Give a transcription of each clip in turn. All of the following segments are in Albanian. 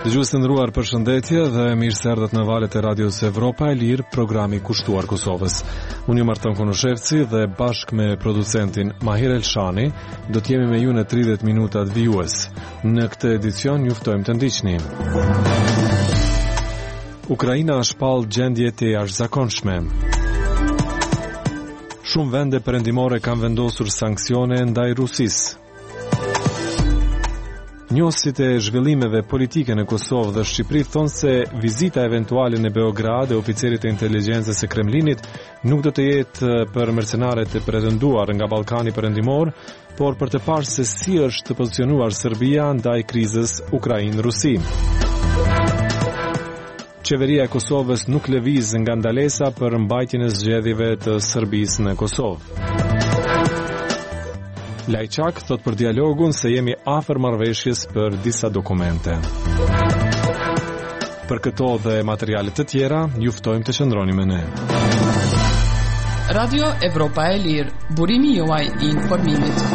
Dëgjues të nderuar, përshëndetje dhe mirë se erdhët në valët e Radios Evropa e Lirë, programi kushtuar Kosovës. Unë jam Arton Konoshevci dhe bashkë me producentin Mahir Elshani do të jemi me ju në 30 minutat vijues. Në këtë edicion ju ftojmë të ndiqni. Ukraina shpall gjendje të jashtëzakonshme. Shumë vende perëndimore kanë vendosur sanksione ndaj Rusisë. Njohësit e zhvillimeve politike në Kosovë dhe Shqipëri thonë se vizita eventuale në Beograd e oficerit e inteligjencës së Kremlinit nuk do të jetë për mercenarët e pretenduar nga Ballkani Perëndimor, por për të parë se si është pozicionuar Serbia ndaj krizës Ukrainë-Rusi. Qeveria e Kosovës nuk lëviz nga ndalesa për mbajtjen e zgjedhjeve të Serbisë në Kosovë. Lajçak thot për dialogun se jemi afër marrëveshjes për disa dokumente. Për këto dhe materiale të tjera, ju ftojmë të qëndroni me ne. Radio Evropa e Lirë, burimi juaj i informimit.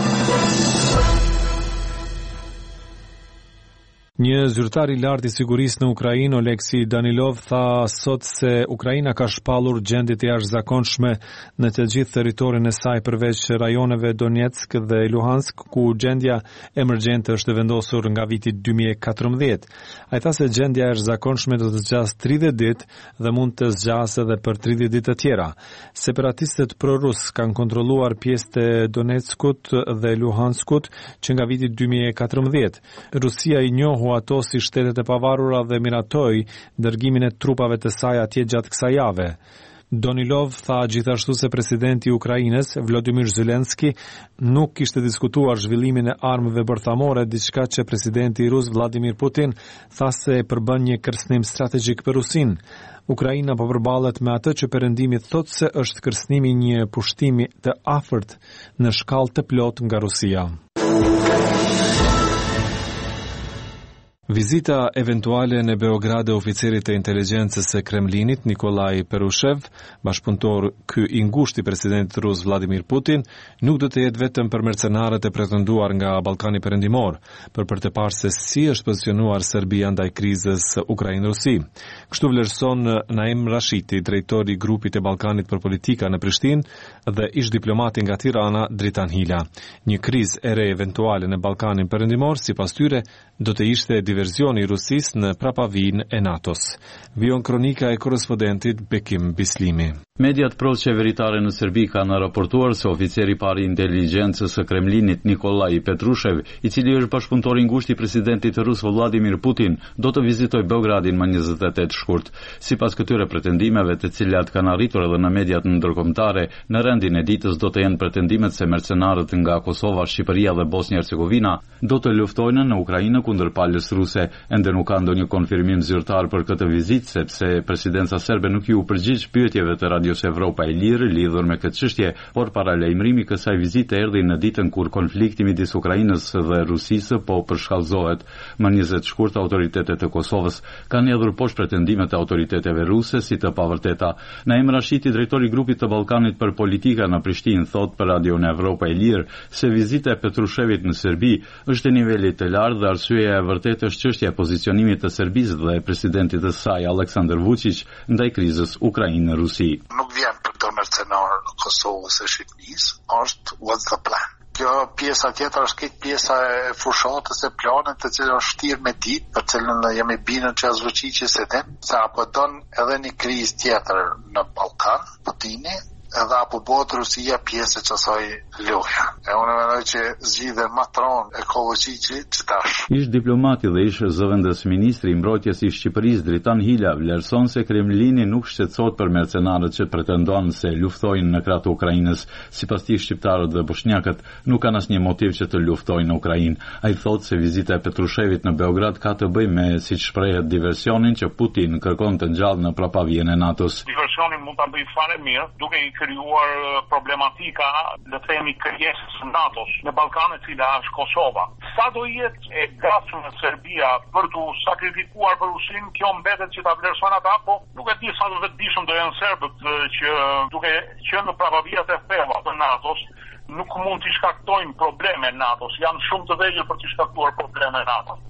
Një zyrtar i lartë i sigurisë në Ukrainë, Oleksi Danilov, tha sot se Ukraina ka shpallur gjendje të jashtëzakonshme në të gjithë territorin e saj përveç rajoneve Donetsk dhe Luhansk, ku gjendja emergjente është vendosur nga viti 2014. Ai tha se gjendja e jashtëzakonshme do të zgjasë 30 ditë dhe mund të zgjasë edhe për 30 ditë të tjera. Separatistët prorus kanë kontrolluar pjesë të Donetskut dhe Luhanskut që nga viti 2014. Rusia i njohu ato si shtetet e pavarura dhe miratoi dërgimin e trupave të saj atje gjatë kësaj jave. Danilov tha gjithashtu se presidenti i Ukrainës, Volodymyr Zelenski, nuk kishte diskutuar zhvillimin e armëve bërthamore, diçka që presidenti i Rus Vladimir Putin tha se përbën një kërcënim strategjik për Rusinë. Ukraina po përballet me atë që perëndimi thotë se është kërcënimi një pushtimi të afërt në shkallë të plot nga Rusia. Vizita eventuale në Beograd e oficerit të inteligjencës së Kremlinit, Nikolaj Perushev, bashkëpunëtor ky i ngushtë i presidentit rus Vladimir Putin, nuk do të jetë vetëm për mercenarët e pretenduar nga Ballkani Perëndimor, por për të parë se si është pozicionuar Serbia ndaj krizës Ukrainë-Rusi. Kështu vlerëson Naim Rashiti, drejtori i grupit të Ballkanit për politika në Prishtinë dhe ish diplomati nga Tirana, Dritan Hila. Një krizë e re eventuale në Ballkanin Perëndimor, sipas tyre, do të ishte diverzioni i Rusisë në prapavijën e NATO-s. Vion kronika e korrespondentit Bekim Bislimi. Mediat pro-qeveritare në Serbi kanë raportuar se oficeri pari inteligjencës së Kremlinit Nikolaj Petrushev, i cili është bashkëpunëtor i ngushtë i presidentit rus Vladimir Putin, do të vizitojë Beogradin më 28 shkurt. Sipas këtyre pretendimeve, të cilat kanë arritur edhe në mediat ndërkombëtare, në rendin e ditës do të jenë pretendimet se mercenarët nga Kosova, Shqipëria dhe Bosnia-Hercegovina do të luftojnë në Ukrainë kundër palës ruse. Ende nuk ka ndonjë konfirmim zyrtar për këtë vizitë, sepse presidenca serbe nuk u përgjigj pyetjeve të Radios Evropa e Lirë lidhur me këtë çështje, por paralajmërimi kësaj vizite erdhi në ditën kur konflikti midis Ukrainës dhe Rusisë po përshkallëzohet. Më 20 shkurt autoritetet e Kosovës kanë hedhur poshtë pretendimet e autoriteteve ruse si të pavërteta. Naim Rashiti, drejtori i grupit të Ballkanit për politika në Prishtinë, thot për Radion Evropa e Lirë se vizita e Petrushevit në Serbi është nivelit të lartë dhe arsyeja e vërtetë është çështja e pozicionimit të Serbisë dhe presidentit të saj Aleksandar Vučić ndaj krizës Ukrainë-Rusi. Nuk vjen për të mercenar në Kosovës e Shqipërisë, është what's the plan. Kjo pjesa tjetër është këtë pjesa e fushatës e planit të cilën është shtirë me ditë, për cilën jemi bindur që as Vučići se din, se apo don edhe një krizë tjetër në Ballkan, Putini, edhe apo bëhet Rusia pjesë e kësaj loje. E unë mendoj që zgjidhjen më tron e Vučićit që tash. Ish diplomati dhe ish zëvendës ministri i mbrojtjes i Shqipërisë Dritan Hila vlerëson se Kremlini nuk shqetësohet për mercenarët që pretendojnë se luftojnë në krah të Ukrainës. Sipas tij, shqiptarët dhe bosnjakët nuk kanë asnjë motiv që të luftojnë në Ukrainë. Ai thotë se vizita e Petrushevit në Beograd ka të bëjë me, siç shprehet, diversionin që Putin kërkon të ngjallë në prapavijën e NATO-s. Diversionin mund ta bëj fare mirë, duke i krijuar problematika, le të themi, krijesës së NATO-s në Ballkan, e cila është Kosova. Sa do jetë e gatshme Serbia për të sakrifikuar për Rusinë, kjo mbetet që ta vlerësojnë ata, apo nuk e di sa do të dishëm do janë serbët që duke qenë në prapavijat e thella të NATO-s, nuk mund të shkaktojnë probleme NATO-s, janë shumë të vegjël për të shkaktuar probleme NATO-s.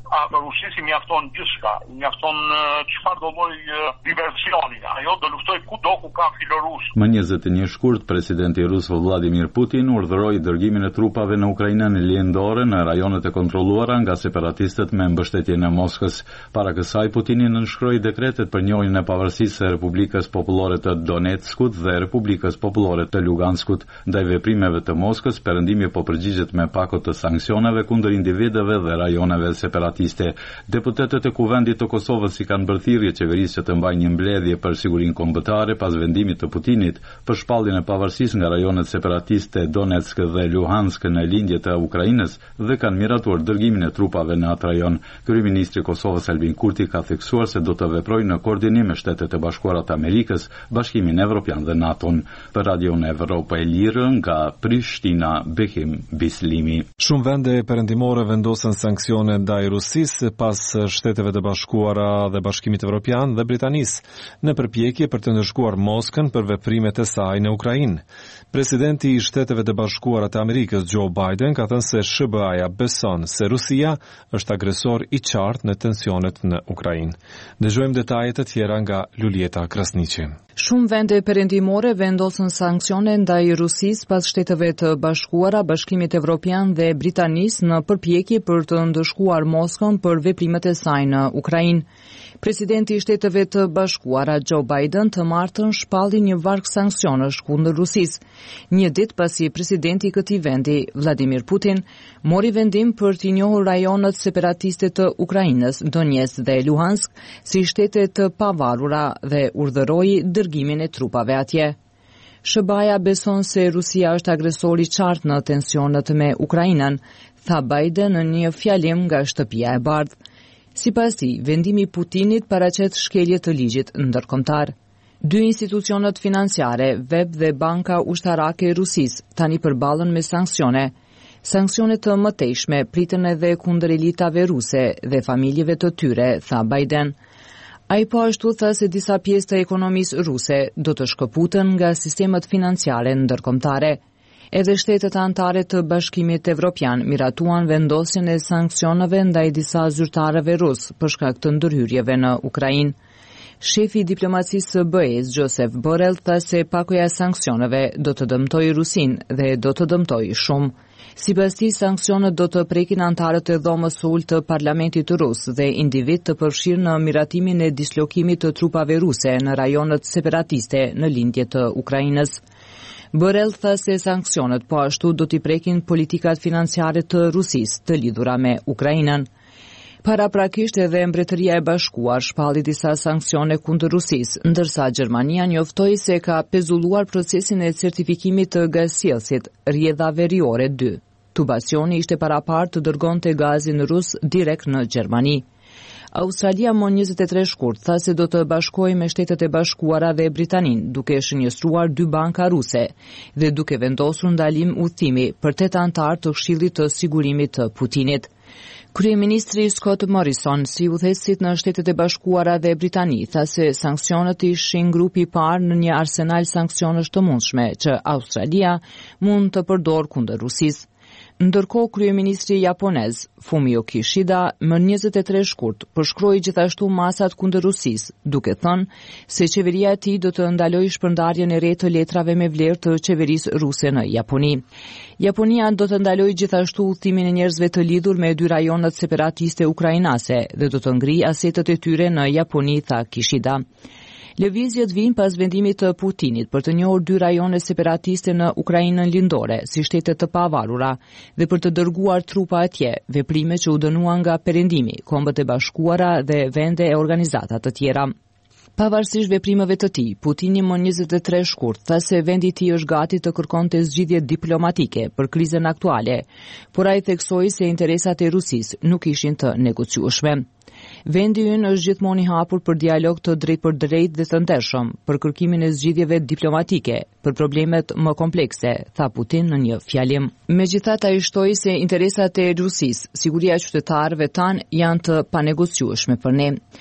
Rusisi mjafton gjithçka, mjafton çfarë do lloj diversioni. Ajo do luftoj kudo ku ka filorus. Më 21 shkurt, presidenti rus Vladimir Putin urdhëroi dërgimin e trupave në Ukrainën lindore në rajonet e kontrolluara nga separatistët me mbështetjen e Moskës. Para kësaj Putini nënshkroi dekretet për njohjen e pavarësisë së Republikës Popullore të Donetskut dhe Republikës Popullore të Luganskut. Ndaj veprimeve të Moskës, Perëndimi po përgjigjet me pakot të sanksioneve kundër individëve dhe rajoneve separatiste. Deputetët e Kuvendit të Kosovës i kanë bërthirrje qeverisë që të mbajë një mbledhje për sigurinë kombëtare pas vendimit të Putinit për shpalljen e pavarësisë nga rajonet separatiste Donetsk dhe Luhansk në lindje të Ukrainës dhe kanë miratuar dërgimin e trupave në atë rajon. Kryeministri i Kosovës Albin Kurti ka theksuar se do të veprojë në koordinim me Shtetet e Bashkuara të Amerikës, Bashkimin Evropian dhe NATO-n. Për Radion Evropa e Lirë nga Prishtina, Behim Bislimi. Shumë vende perëndimore vendosën sanksione ndaj Rusisë pas Shteteve të Bashkuara dhe Bashkimit Evropian dhe Britanisë në përpjekje për të ndëshkuar Moskën për veprimet e saj në Ukrainë. Presidenti i Shteteve të Bashkuara të Amerikës Joe Biden ka thënë se SBA-ja beson se Rusia është agresor i qartë në tensionet në Ukrainë. Dëgjojmë detajet e tjera nga Lulieta Krasniqi. Shumë vende perëndimore vendosën sanksione ndaj Rusisë pas Shteteve të Bashkuara, Bashkimit Evropian dhe Britanisë në përpjekje për të ndëshkuar Moskën për veprimet e saj në Ukrainë. Presidenti i Shteteve të Bashkuara Joe Biden të martën shpalli një varg sanksionesh kundër Rusisë, një ditë pasi presidenti i këtij vendi, Vladimir Putin, mori vendim për t'i njohur rajonet separatiste të Ukrainës, Donetsk dhe Luhansk, si shtete të pavarura dhe urdhëroi dërgimin e trupave atje. SBA-ja beson se Rusia është agresor i qartë në tensionet me Ukrainën, tha Biden në një fjalim nga Shtëpia e Bardhë. Sipas tij, vendimi i Putinit paraqet shkelje të ligjit ndërkombëtar. Dy institucionet financiare, Web dhe Banka Ushtarake e Rusisë, tani përballen me sanksione. Sanksionet të mëtejshme pritën edhe kundër elitave ruse dhe familjeve të tyre, tha Biden. Ai po ashtu tha se disa pjesë të ekonomisë ruse do të shkëputen nga sistemet financiare ndërkombëtare. Edhe shtetet anëtare të Bashkimit Evropian miratuan vendosjen e sanksioneve ndaj disa zyrtarëve rus për shkak të ndërhyrjeve në Ukrainë. Shefi i diplomacisë së BE-s, Joseph Borrell, tha se pakoja e sanksioneve do të dëmtojë Rusinë dhe do të dëmtojë shumë. Sipas tij, sanksionet do të prekin anëtarët e dhomës së ulë të parlamentit rus dhe individ të përfshirë në miratimin e dislokimit të trupave ruse në rajonet separatiste në lindje të Ukrainës. Borrell tha se sanksionet po ashtu do t'i prekin politikat financiare të Rusisë të lidhura me Ukrainën. Paraprakisht edhe Mbretëria e Bashkuar shpalli disa sanksione kundër Rusisë, ndërsa Gjermania njoftoi se ka pezulluar procesin e certifikimit të gazsjellësit rrjedha veriore 2. Tubacioni ishte parapar të dërgonte gazin rus direkt në Gjermani. Australia më 23 shkurt tha se do të bashkojë me Shtetet e Bashkuara dhe Britaninë, duke shënjestruar 2 banka ruse dhe duke vendosur ndalim udhëtimi për 8 anëtar të Këshillit të Sigurimit të Putinit. Kryeministri Scott Morrison, si udhëheqësit në Shtetet e Bashkuara dhe Britani, tha se sanksionet ishin grupi i parë në një arsenal sanksionesh të mundshme që Australia mund të përdorë kundër Rusisë. Ndërkohë, kryeministri japonez Fumio Kishida më 23 shkurt përshkroi gjithashtu masat kundër Rusisë, duke thënë se qeveria e tij do të ndalojë shpërndarjen e re të letrave me vlerë të qeverisë ruse në Japoni. Japonia do të ndalojë gjithashtu udhëtimin e njerëzve të lidhur me 2 rajonet separatiste ukrainase dhe do të ngrijë asetet e tyre në Japoni, tha Kishida. Lëvizjet vijnë pas vendimit të Putinit për të njohur 2 rajone separatiste në Ukrainën lindore, si shtete të pavarura, dhe për të dërguar trupa atje, veprime që u dënuan nga Perëndimi, Kombët e Bashkuara dhe vende e organizata të tjera. Pavarësisht veprimeve të tij, Putini më 23 shkurt tha se vendi i tij është gati të kërkonte zgjidhje diplomatike për krizën aktuale, por ai theksoi se interesat e Rusisë nuk ishin të negociueshme. Vendi ynë është gjithmonë i hapur për dialog të drejtpërdrejtë dhe të ndershëm, për kërkimin e zgjidhjeve diplomatike për problemet më komplekse, tha Putin në një fjalim. Megjithatë, ai shtoi se interesat e Rusisë, siguria e qytetarëve tanë janë të panegociueshme për ne.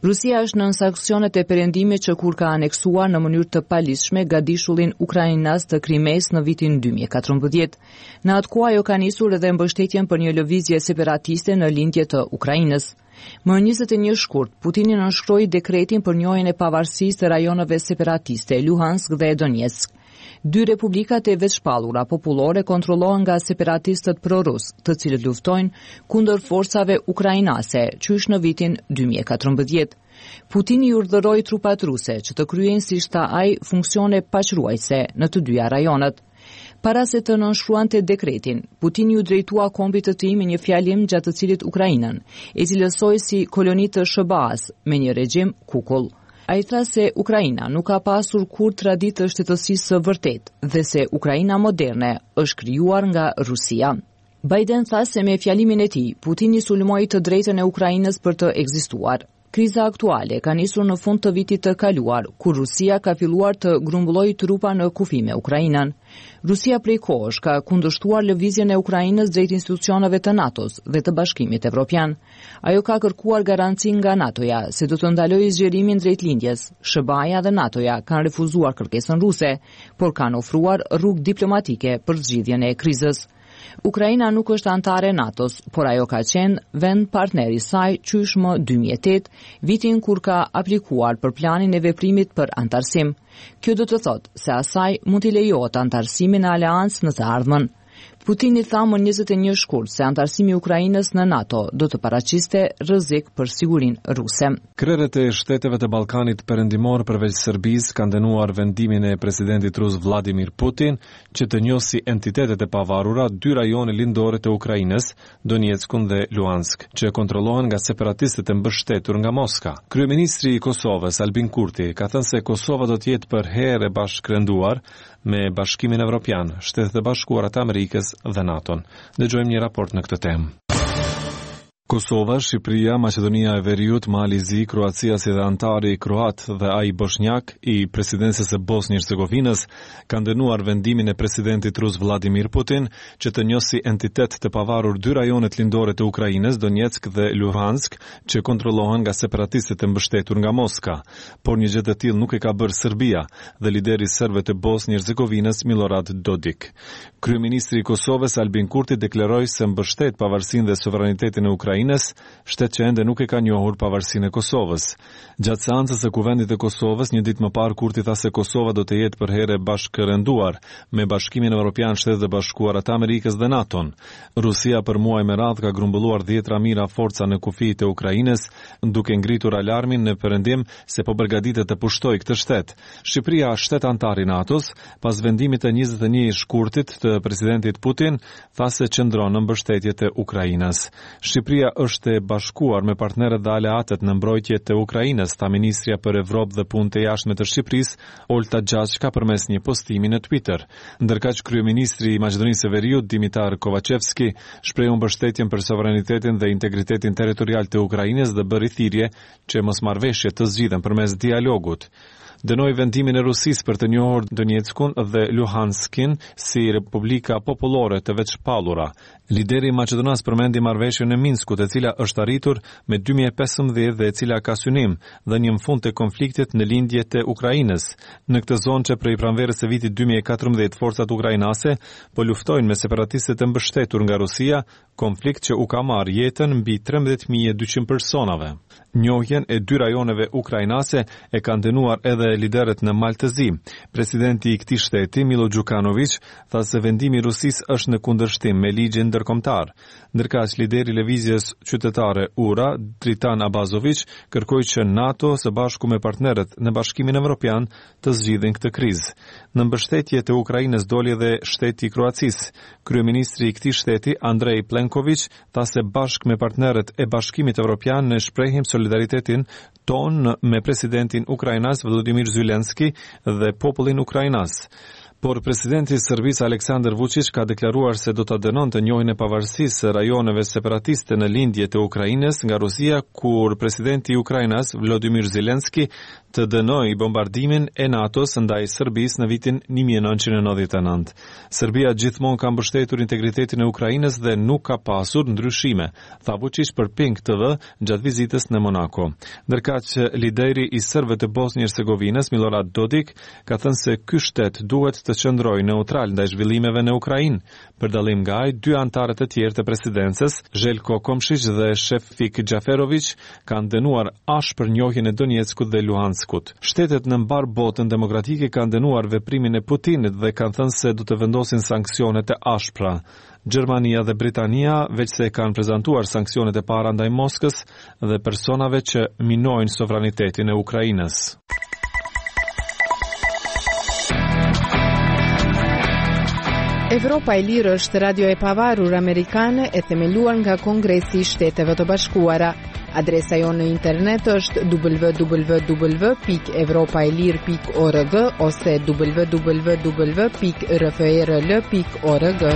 Rusia është nën sanksionet e perëndimit që kur ka aneksuar në mënyrë të paligjshme gadishullin ukrainas të Krimes në vitin 2014. Në atë kohë ajo ka nisur edhe mbështetjen për një lëvizje separatiste në lindje të Ukrainës. Më 21 shkurt, Putini nënshkroi dekretin për njohjen e pavarësisë të rajoneve separatiste Luhansk dhe Donetsk. Dy republikat e veçpallura popullore kontrollohen nga separatistët prorus, të cilët luftojnë kundër forcave ukrainase, qysh në vitin 2014. Putini urdhëroi trupat ruse që të kryejnë, siç tha ai, funksione paqruajtëse në të dyja rajonet. Para se të nënshkruante dekretin, Putini u drejtua kombit të tij me një fjalim gjatë të cilit Ukrainën e cilësoi si koloni të SBA-s me një regjim kukull. Ai tha se Ukraina nuk ka pasur kur traditë të shtetësisë së vërtet dhe se Ukraina moderne është krijuar nga Rusia. Biden tha se me fjalimin e tij, Putini sulmoi të drejtën e Ukrainës për të ekzistuar. Kriza aktuale ka nisur në fund të vitit të kaluar, kur Rusia ka filluar të grumbullojë trupa në kufi me Ukrainën. Rusia prej kohësh ka kundërshtuar lëvizjen e Ukrainës drejt institucioneve të NATO-s dhe të Bashkimit Evropian. Ajo ka kërkuar garanci nga NATO-ja se do të ndalojë zgjerimin drejt lindjes. SBA-ja dhe NATO-ja kanë refuzuar kërkesën ruse, por kanë ofruar rrugë diplomatike për zgjidhjen e krizës. Ukraina nuk është antare NATO-s, por ajo ka qenë vend partner i saj qysh më 2008, vitin kur ka aplikuar për planin e veprimit për antarësim. Kjo do të thotë se asaj mund t'i lejohet antarësimin në aleancë në të ardhmen. Putini tha më 21 shkurt se antarësimi i Ukrainës në NATO do të paraqiste rrezik për sigurinë ruse. Krerët e shteteve të Ballkanit Perëndimor përveç Serbisë kanë dënuar vendimin e presidentit rus Vladimir Putin që të njohë entitetet e pavarura dy rajone lindore të Ukrainës, Donetskun dhe Luhansk, që kontrollohen nga separatistët e mbështetur nga Moska. Kryeministri i Kosovës Albin Kurti ka thënë se Kosova do të jetë për herë e bashkërenduar me Bashkimin Evropian, Shtetet e Bashkuara të Amerikës dhe NATO-n. Dëgjojmë një raport në këtë temë. Kosova, Shqipëria, Maqedonia e Veriut, Malizi, Kroacia si dhe antari kroat dhe ai bosnjak i presidencës së Bosnjë-Hercegovinës kanë dënuar vendimin e presidentit rus Vladimir Putin që të njohë si entitet të pavarur dy rajonet lindore të Ukrainës, Donetsk dhe Luhansk, që kontrollohen nga separatistët e mbështetur nga Moska. Por një gjë e tillë nuk e ka bërë Serbia dhe lideri serbe të Bosnjë-Hercegovinës Milorad Dodik. Kryeministri i Kosovës Albin Kurti deklaroi se mbështet pavarësinë dhe sovranitetin e Ukrainës, shtet që ende nuk e ka njohur pavarësinë e Kosovës. Gjatë seancës së Kuvendit të Kosovës, një ditë më parë Kurti tha se Kosova do të jetë për herë bashkërenduar me Bashkimin Evropian, Shtetet e Bashkuara të Amerikës dhe NATO-n. Rusia për muaj me radhë ka grumbulluar 10 mijëra forca në kufi të Ukrainës, duke ngritur alarmin në perëndim se po përgatitet të pushtojë këtë shtet. Shqipëria, shtet antar i NATO-s, pas vendimit të 21 shkurtit të presidentit Putin, tha se qëndron në mbështetje të Ukrainës. Shqipëria është e bashkuar me partnerët dhe aleatët në mbrojtje të Ukrainës, tha ministrja për Evropë dhe punë të jashtme të Shqipërisë, Olta Gjaqka, përmes një postimi në Twitter. Ndërkaq kryeministri i Maqedonisë së Veriut, Dimitar Kovacevski, shprehu mbështetjen për sovranitetin dhe integritetin territorial të Ukrainës dhe bëri thirrje që mosmarrëveshjet të zgjidhen përmes dialogut. Dënoi vendimin e Rusisë për të njohur Donetskun dhe Luhanskin si Republika Popullore të Veçpallura. Lideri i Maqedonisë përmendi marrëveshjen e Minskut, e cila është arritur me 2015 dhe e cila ka synim dhënien fund të konfliktit në lindje të Ukrainës. Në këtë zonë që prej pranverës së vitit 2014 forcat ukrainase po luftojnë me separatistët e mbështetur nga Rusia, konflikt që u ka marrë jetën mbi 13.200 personave. Njohjen e dy rajoneve ukrainase e kanë dënuar edhe liderët në Maltëzi. Presidenti i këtij shteti, Milo Đukanović, tha se vendimi i Rusisë është në kundërshtim me ligjin ndërkombëtar. Ndërkaq lideri i lëvizjes qytetare URA, Dritan Abazović, kërkoi që NATO së bashku me partnerët në Bashkimin Evropian të zgjidhin këtë krizë. Në mbështetje të Ukrainës doli edhe shteti i Kroacisë. Kryeministri i këtij shteti, Andrej Plenković, tha se bashkë me partnerët e Bashkimit Evropian ne shprehim solidaritetin ton me presidentin ukrainas Volodymyr Zelensky dhe popullin ukrainas. Por presidenti i Serbisë Aleksandar Vučić ka deklaruar se do ta dënonte njohjen e pavarësisë së rajoneve separatiste në lindje të Ukrainës nga Rusia, kur presidenti i Ukrainës Volodymyr Zelensky të dënoi bombardimin e NATO-s ndaj Serbisë në vitin 1999. Serbia gjithmonë ka mbështetur integritetin e Ukrainës dhe nuk ka pasur ndryshime, tha Vučić për Pink TV gjatë vizitës në Monako. Ndërkaq lideri i serbëve të Bosnjë-Hercegovinës Milorad Dodik ka thënë se ky shtet duhet të qëndroj neutral ndaj zhvillimeve në Ukrainë, për dallim nga ai, 2 anëtarë të tjerë të presidencës, Željko Komšić dhe Šefik Xhaferović, kanë dënuar ashpër njohjen e Donjeckut dhe Luhanskut. Shtetet në mbar botën demokratike kanë dënuar veprimin e Putinit dhe kanë thënë se do të vendosin sanksionet e ashpra. Gjermania dhe Britania veçse kanë prezantuar sanksionet e para ndaj Moskës dhe personave që minojnë sovranitetin e Ukrainës. Evropa e Lirë është radio e pavarur amerikane e themeluar nga Kongresi i Shteteve të Bashkuara. Adresa jonë në internet është www.evropaelir.org ose www.rfrl.org.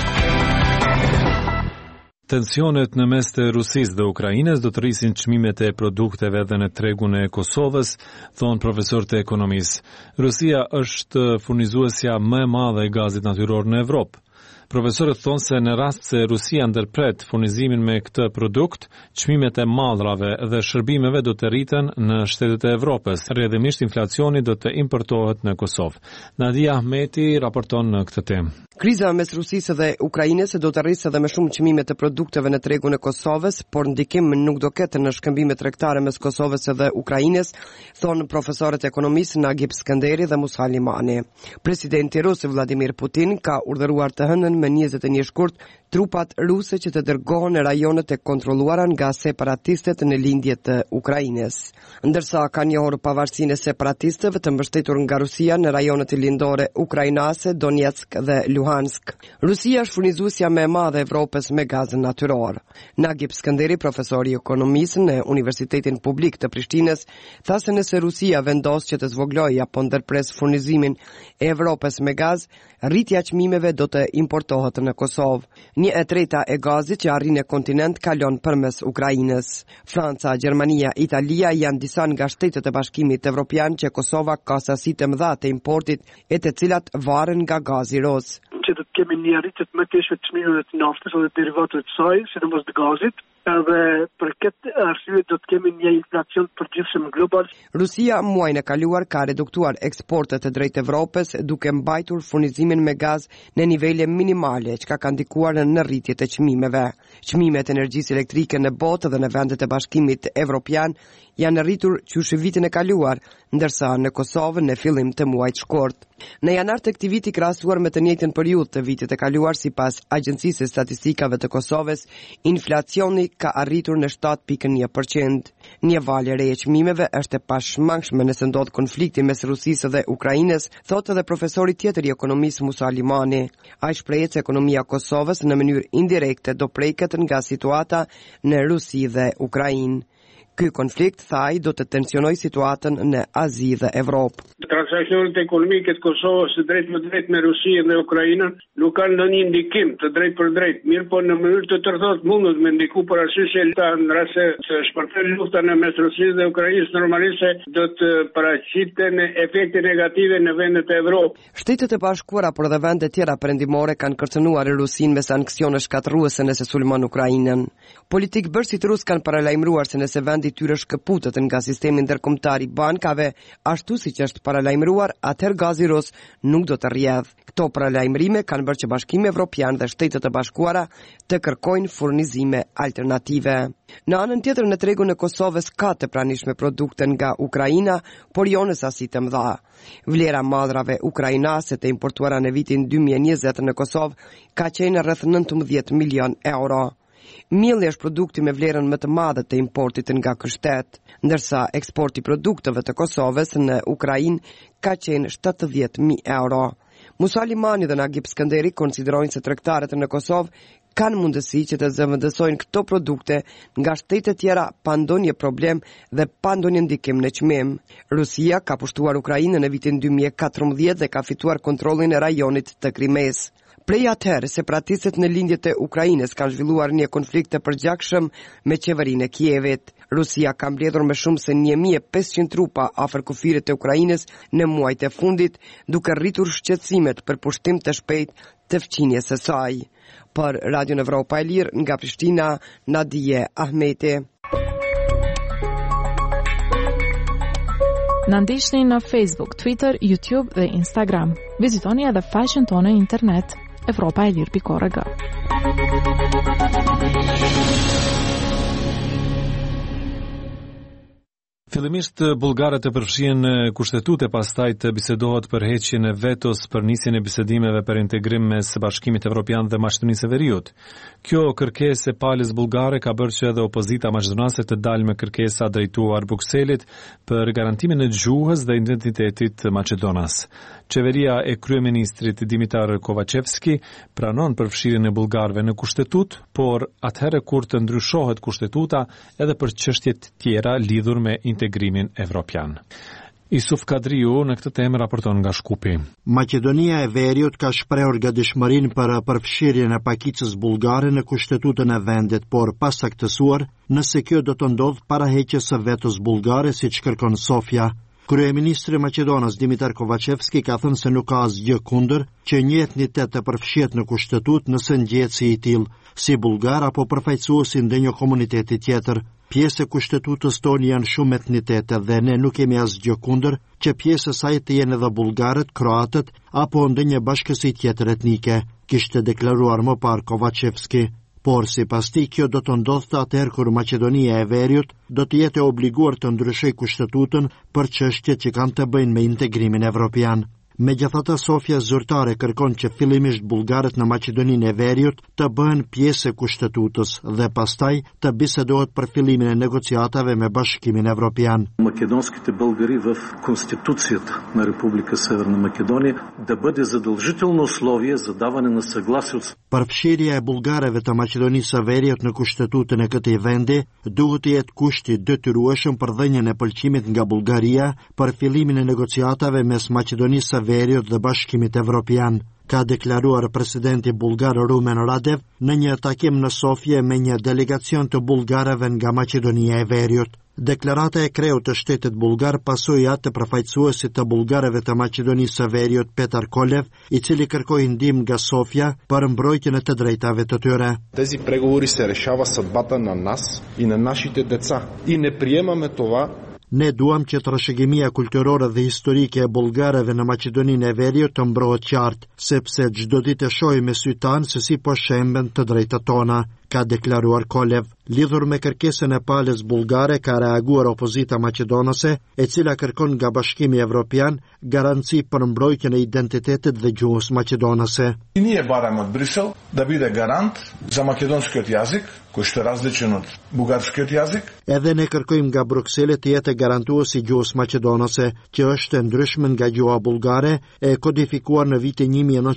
Tensionet në mes të Rusisë dhe Ukrainës do të rrisin çmimet e produkteve edhe në tregun e Kosovës, thon profesorët e ekonomisë. Rusia është furnizuesja më e madhe e gazit natyror në Evropë. Profesorët thonë se në rast se Rusia ndërpret furnizimin me këtë produkt, çmimet e mallrave dhe shërbimeve do të rriten në shtetet e Evropës. Rrjedhimisht inflacioni do të importohet në Kosovë. Nadia Ahmeti raporton në këtë temë. Kriza mes Rusisë dhe Ukrainës do të rrisë edhe më shumë çmimet e produkteve në tregun e Kosovës, por ndikim nuk do ketë në shkëmbimet tregtare mes Kosovës dhe Ukrainës, thonë profesorët ekonomisë Nagib Skënderi dhe Musa Limani. Presidenti rus Vladimir Putin ka urdhëruar të hënën me 21 shkurt trupat ruse që të dërgohen në rajonet e kontrolluara nga separatistët në lindje të Ukrainës. Ndërsa ka njohur pavarësinë e separatistëve të mbështetur nga Rusia në rajonet lindore ukrainase, Donetsk dhe Luhansk. Rusia është furnizuesja më e madhe e Evropës me gaz natyror. Nagib Skënderi, profesor i ekonomisë në Universitetin Publik të Prishtinës, tha se nëse Rusia vendos që të zvoglojë apo ndërpres furnizimin e Evropës me gaz, rritja çmimeve do të importohet në Kosovë. 1/3 e gazit që arrin në kontinent kalon përmes Ukrainës. Franca, Gjermania, Italia janë disa nga shtetet e Bashkimit Evropian që Kosova ka sasi të mëdha të importit e të cilat varen nga gazi rus. Që do të kemi një rritje të mëtejshme të çmimeve të naftës dhe derivatëve të saj, sidomos të gazit, edhe për këtë arsye do të kemi një inflacion përgjithshëm global. Rusia muajin e kaluar ka reduktuar eksportet e drejt Evropës duke mbajtur furnizimin me gaz në nivele minimale, çka ka ndikuar në rritjet e çmimeve. Çmimet e energjisë elektrike në botë dhe në vendet e Bashkimit Evropian janë rritur qysh vitin e kaluar, ndërsa në Kosovë në fillim të muajit shkort. Në janar të këtij viti krahasuar me të njëjtën periudhë të vitit e kaluar, sipas Agjencisë së Statistikave të Kosovës, inflacioni ka arritur në 7.1%. Një valë e re e çmimeve është e pashmangshme nëse ndodh konflikti mes Rusisë dhe Ukrainës, thotë edhe profesori tjetër i ekonomisë Musa Limani. Ai shprehet se ekonomia e Kosovës në mënyrë indirekte do preket nga situata në Rusi dhe Ukrainë. Ky konflikt, thaj, do të tensionoj situatën në Azi dhe Evropë. Transaksionet ekonomike të Kosovës së drejt më drejt me Rusinë dhe Ukrainën nuk kanë ndonjë ndikim të drejt për drejt. Mirë, po në mënyrë të tërthot mundet me ndiku për arsye se në rast se shpërthen lufta në mes Rusisë dhe Ukrainës, normalisht do të paraqiten efekte negative në vendet e Evropës. Shtetet e Bashkuara por edhe vende tjera perëndimore kanë kërcënuar Rusinë me sanksione shkatërruese nëse sulmon Ukrainën. Politik bërësit rus kanë paralajmëruar se nëse vendi i tyre shkëputet nga sistemi ndërkombëtar i bankave, ashtu siç është paralajmëruar, atëherë gazi rus nuk do të rrjedhë. Këto paralajmërime kanë bërë që Bashkimi Evropian dhe Shtetet e Bashkuara të kërkojnë furnizime alternative. Në anën tjetër, në tregun e Kosovës ka të pranishme produkte nga Ukraina, por jo në sasi të mëdha. Vlera mallrave ukrainase të importuara në vitin 2020 në Kosovë ka qenë rreth 19 milion euro. Mielli është produkti me vlerën më të madhe të importit nga ky shtet, ndërsa eksporti produkteve të Kosovës në Ukrainë ka qenë 70.000 euro. Musa Limani dhe Nagib Skënderi konsiderojnë se tregtarët në Kosovë kanë mundësi që të zëvendësojnë këto produkte nga shtete tjera pa ndonjë problem dhe pa ndonjë ndikim në çmim. Rusia ka pushtuar Ukrainën në vitin 2014 dhe ka fituar kontrollin e rajonit të Krimes. Prej atëherë, separatistët në lindjet e Ukrainës kanë zhvilluar një konflikt të përgjakshëm me qeverinë e Kievit. Rusia ka mbledhur më shumë se 1500 trupa afër kufirit të Ukrainës në muajt e fundit, duke rritur shqetësimet për pushtim të shpejt të fqinjes së saj. Për Radio Evropa e Lirë nga Prishtina, Nadije Ahmeti. Na ndiqni në Facebook, Twitter, YouTube dhe Instagram. Vizitoni edhe faqen tonë në internet evropaelir.org. Fillimisht bullgarët e përfshihen në kushtetute, pastaj të bisedohet për heqjen e vetos për nisjen e bisedimeve për integrim mes Bashkimit Evropian dhe Maqedonisë së Veriut. Kjo kërkesë e palës bullgare ka bërë që edhe opozita maqedonase të dalë me kërkesa drejtuar Brukselit për garantimin e gjuhës dhe identitetit të Maqedonas. Qeveria e kryeministrit Dimitar Kovacevski pranon përfshirjen e bullgarëve në kushtetut, por atëherë kur të ndryshohet kushtetuta edhe për çështjet tjera lidhur me integrimin evropian. Isuf Kadriu në këtë temë raporton nga Shkupi. Maqedonia e Veriut ka shprehur gatishmërinë për përfshirjen e pakicës bullgare në kushtetutën e vendit, por pa saktësuar nëse kjo do të ndodhë para heqjes së vetos bullgare siç kërkon Sofia. Kryeministri i Maqedonisë Dimitar Kovacevski ka thënë se nuk ka asgjë kundër që një etnitet të përfshihet në kushtetut nëse ndjehet si i tillë, si bullgar apo përfaqësuesi ndonjë komuniteti tjetër. Pjesë e kushtetutës tonë janë shumë etnitete dhe ne nuk kemi asgjë kundër që pjesë e saj të jenë edhe bullgarët, kroatët apo ndonjë bashkësi tjetër etnike, kishte deklaruar më parë Kovacevski. Por sipas tij kjo do të ndodhte atëherë kur Maqedonia e Veriut do të jetë e obliguar të ndryshojë kushtetutën për çështjet që kanë të bëjnë me integrimin evropian. Megjithatë, Sofia zyrtare kërkon që fillimisht bullgarët në Maqedoninë e Veriut të bëhen pjesë e kushtetutës dhe pastaj të bisedohet për fillimin e negociatave me Bashkimin Evropian. Македонските българи в Конституцията на Република Северна Македония да бъде задължително условие за даване на съгласие от Përfshirja e bullgarëve të Maqedonisë së Veriut në kushtetutën e këtij vendi duhet të jetë kushti detyrueshëm për dhënien e pëlqimit nga Bullgaria për fillimin e negociatave mes Maqedonisë së Veriut dhe Bashkimit Evropian, ka deklaruar presidenti bullgar Rumen Radev në një takim në Sofje me një delegacion të bullgarëve nga Maqedonia e Veriut. Deklarata e kreu të shtetit bullgar pasoi atë të përfaqësuesit të bullgarëve të Maqedonisë së Veriut Petar Kolev, i cili kërkoi ndihmë nga Sofia për mbrojtjen e të drejtave të tyre. Тези преговори се решава съдбата на нас и на нашите деца. И не приемаме това. Ne duam që trashëgimia kulturore dhe historike e bullgarëve në Maqedoninë e Veriut të mbrohet qartë, sepse çdo ditë shohim me sy tanë se si po shemben të drejtat tona, ka deklaruar Kolev. Lidhur me kërkesën e palës bullgare ka reaguar opozita maqedonase, e cila kërkon nga Bashkimi Evropian garanci për mbrojtjen e identitetit dhe gjuhës maqedonase. И ние бараме от Брюксел да биде гарант за македонскиот јазик, кој што е различен од бугарскиот јазик. Edhe ne kërkojmë nga Brukseli të jetë garantuesi gjuhës maqedonase, që është e ndryshme nga gjuha bullgare e kodifikuar në vitin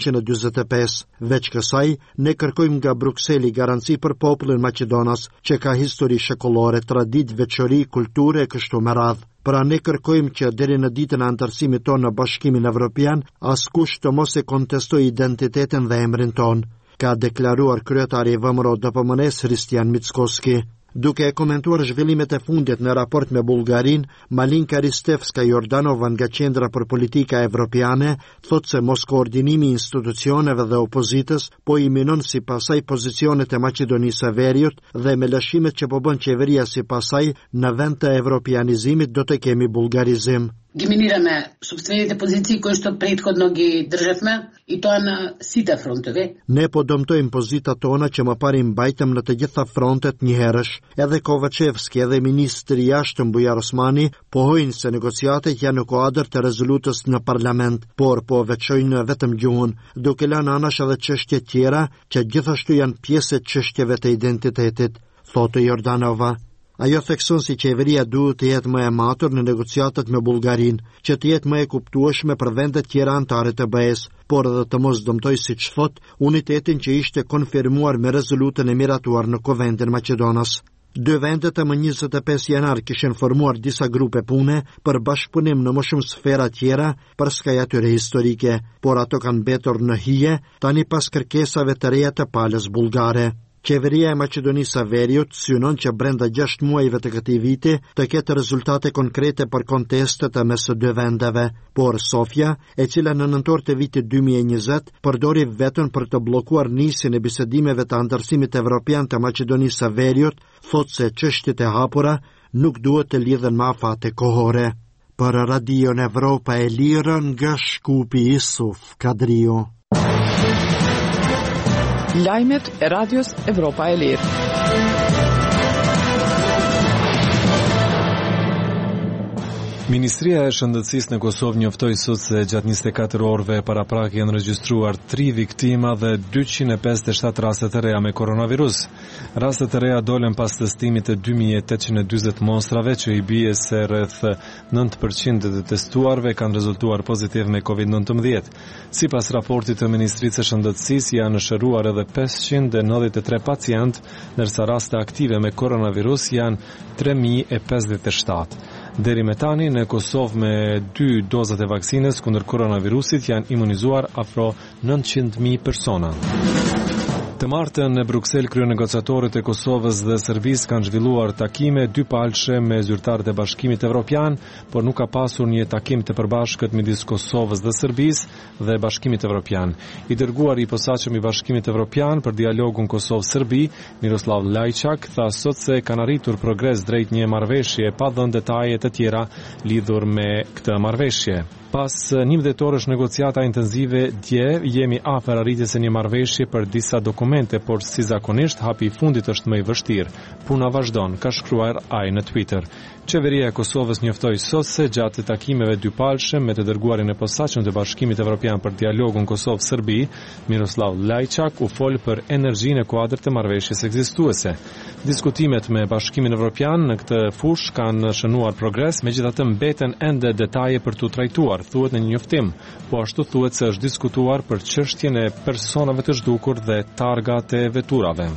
1945. Veç kësaj, ne kërkojmë nga Brukseli garanci për popullin maqedonas, që ka histori shekullore, traditë, veçori, kulture e kështu me radhë. Pra ne kërkojmë që deri në ditën e antarësimit tonë në Bashkimin Evropian, askush të mos e kontestoj identitetin dhe emrin tonë, ka deklaruar kryetari i VMRO DPMNE-s Hristijan Mickoski. Duke e komentuar zhvillimet e fundit në raport me Bullgarin, Malinka Ristevska Jordanova nga Qendra për Politika Evropiane thot se mos koordinimi i institucioneve dhe opozitës po i minon si pasaj pozicionet e Maqedonisë së Veriut dhe me lëshimet që po bën qeveria si pasaj në vend të evropianizimit do të kemi bullgarizim. Генерираме собствените позиции кои што претходно ги држевме и тоа на сите фронтови. Ne po dëmtojmë pozitat tona që më parë mbajtëm në të gjitha frontet njëherësh. Edhe Kovacevski edhe ministri i jashtëm Bujar Osmani pohojnë se negociatet janë në kuadër të rezolutës në parlament, por po veçojnë vetëm gjuhën, duke lënë anash edhe çështje tjera që gjithashtu janë pjesë të çështjeve të identitetit, thotë Jordanova. Ajo thekson si qeveria duhet të jetë më e matur në negociatat me Bullgarinë, që të jetë më e kuptueshme për vendet tjera anëtare të BE-s, por edhe të mos dëmtoj, siç thot, unitetin që ishte konfirmuar me rezolutën e miratuar në Kuvendin Maqedonas. Dy vendet e më 25 janar kishin formuar disa grupe pune për bashkëpunim në më shumë sfera tjera për skaj atyre historike, por ato kanë mbetur në hije tani pas kërkesave të reja të palës bullgare. Qeveria e Maqedonisë së Veriut synon që brenda 6 muajve të këtij viti të ketë rezultate konkrete për kontestet e mes së dy vendeve, por Sofia, e cila në nëntor të vitit 2020 përdori vetën për të bllokuar nisjen e bisedimeve të Anëtarësimit Evropian të Maqedonisë së Veriut, thotë se çështjet e hapura nuk duhet të lidhen me afate kohore. Për Radion Evropa e Lirë nga Shkupi Isuf Kadrio. Lajmet e Radios Evropa e Lirë. Ministria e Shëndetësisë në Kosovë njoftoi sot se gjatë 24 orëve paraprak janë regjistruar 3 viktima dhe 257 raste të reja me koronavirus. Rastet të reja dolen pas testimit të 2840 mostrave, që i bie se rreth 9% të testuarve kanë rezultuar pozitiv me COVID-19. Sipas raportit të Ministrisë së Shëndetësisë janë shëruar edhe 593 pacient, ndërsa raste aktive me koronavirus janë 3057. Deri me tani në Kosovë me 2 dozat e vaksinës kundër koronavirusit janë imunizuar afro 900.000 persona. Të martën në Bruksel, kryenegociatorët e Kosovës dhe Serbisë kanë zhvilluar takime dypalëshe me zyrtarët e Bashkimit Evropian, por nuk ka pasur një takim të përbashkët midis Kosovës dhe Serbisë dhe Bashkimit Evropian. I dërguari i posaçëm i Bashkimit Evropian për dialogun Kosovë-Serbi, Miroslav Lajçak, tha sot se kanë arritur progres drejt një marrëveshje pa dhënë detaje të tjera lidhur me këtë marrëveshje. Pas 11 orësh negociata intenzive dje, jemi afër arritjes së një marrëveshje për disa dokumente, por si zakonisht hapi i fundit është më i vështirë. Puna vazhdon, ka shkruar ai në Twitter. Qeveria e Kosovës njoftoi sot se gjatë takimeve dypalëshe me të dërguarin e posaçëm të Bashkimit Evropian për dialogun Kosovë-Serbi, Miroslav Lajçak u fol për energjinë e kuadrit të marrëveshjes ekzistuese. Diskutimet me Bashkimin Evropian në këtë fushë kanë shënuar progres, megjithatë mbeten ende detaje për tu trajtuar, thuhet në një njoftim, po ashtu thuhet se është diskutuar për çështjen e personave të zhdukur dhe targat e veturave.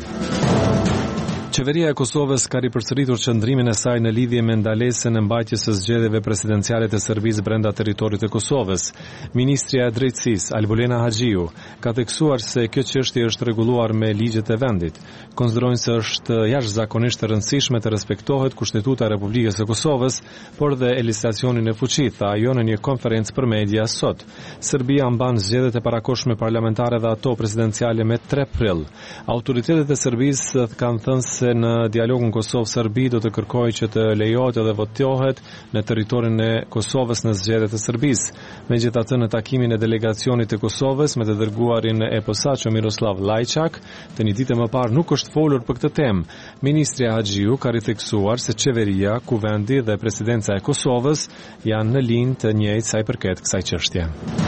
Qeveria e Kosovës ka ripërsëritur qëndrimin e saj në lidhje me ndalesën e mbajtjes së zgjedhjeve presidenciale të Serbisë brenda territorit të Kosovës. Ministria e Drejtësisë, Albulena Haxhiu, ka theksuar se kjo çështje është rregulluar me ligjet e vendit. Konsiderojnë se është jashtëzakonisht e rëndësishme të respektohet Kushtetuta e Republikës së Kosovës, por dhe legislacionin e fuqit, tha ajo në një konferencë për media sot. Serbia mban zgjedhjet e parakohshme parlamentare dhe ato presidenciale me 3 prill. Autoritetet e Serbisë kanë thënë se në dialogun Kosovë-Serbi do të kërkojë që të lejohet edhe votohet në territorin e Kosovës në zgjedhjet e Serbisë. Megjithatë, në takimin e delegacionit të Kosovës me të dërguarin e posaçëm Miroslav Lajçak, të një ditë më parë nuk është folur për këtë temë. Ministri Haxhiu ka ritheksuar se qeveria, kuvendi dhe presidenca e Kosovës janë në linjë të njëjtë sa i përket kësaj çështje.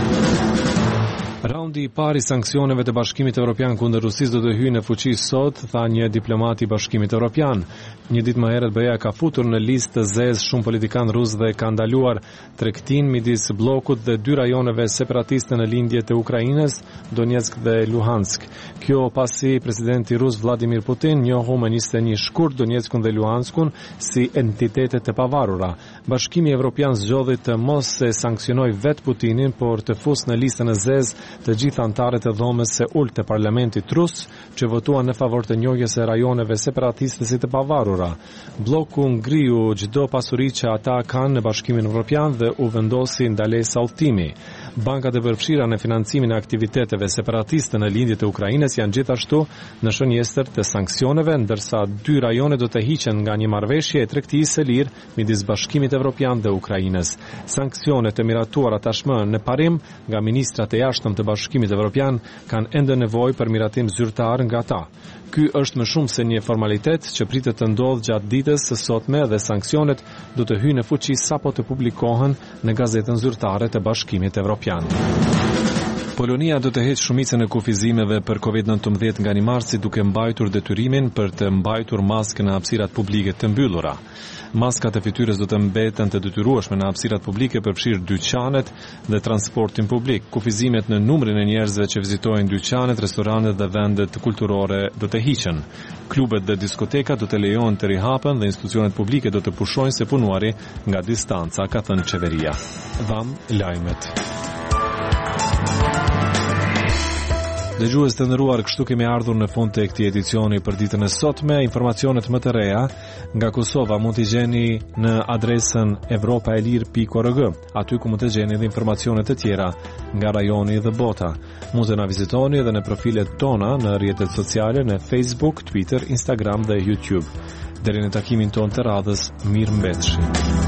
Raundi i parë i sanksioneve të Bashkimit Evropian kundër Rusisë do të hyjë në fuqi sot, tha një diplomat i Bashkimit Evropian. Një ditë më herët BE-ja ka futur në listë të zezë shumë politikanë rusë dhe ka ndaluar tregtinë midis bllokut dhe 2 rajoneve separatiste në lindje të Ukrainës, Donetsk dhe Luhansk. Kjo pasi presidenti rus Vladimir Putin njohu më 21 shkurt Donetskun dhe Luhanskun si entitete të pavarura. Bashkimi Evropian zgjodhi të mos se sanksionoj vet Putinin, por të fusë në listën e zezë të gjithë anëtarët e dhomës së ulët të parlamentit rus që votuan në favor të njohjes së rajoneve separatiste si të pavarura. Bloku ngriu çdo pasuri që ata kanë në Bashkimin Evropian dhe u vendosi ndalesa udhtimi. Bankat e përfshira në financimin e aktiviteteve separatiste në lindje të Ukrainës janë gjithashtu në shënjestër të sanksioneve, ndërsa 2 rajone do të hiqen nga një marrëveshje e tregtisë së lirë midis Bashkimit Evropian dhe Ukrainës. Sanksionet e miratuara tashmë në parim nga ministrat e jashtëm të Bashkimit Evropian kanë ende nevojë për miratim zyrtar nga ta. Ky është më shumë se një formalitet që pritet të ndodhë gjatë ditës së sotme dhe sanksionet do të hyjnë në fuqi sapo të publikohen në gazetën zyrtare të Bashkimit Evropian. Polonia do të heqë shumicën e kufizimeve për COVID-19 nga 1 marsi duke mbajtur detyrimin për të mbajtur maskën në hapësirat publike të mbyllura. Maskat e fytyrës do të mbeten të detyrueshme në hapësirat publike përfshirë dyqanet dhe transportin publik. Kufizimet në numrin e njerëzve që vizitojnë dyqanet, restoranet dhe vendet kulturore do të hiqen. Klubet dhe diskotekat do të lejohen të rihapen dhe institucionet publike do të pushojnë se punuari nga distanca, ka thënë qeveria. Dham lajmet. Dëgjues të nderuar, kështu kemi ardhur në fund të këtij edicioni për ditën e sotme. Informacionet më të reja nga Kosova mund t'i gjeni në adresën europaelir.org, aty ku mund të gjeni edhe informacione të tjera nga rajoni dhe bota. Mund të na vizitoni edhe në profilet tona në rrjetet sociale në Facebook, Twitter, Instagram dhe YouTube. Deri në takimin ton të radhës, mirëmbëjtje.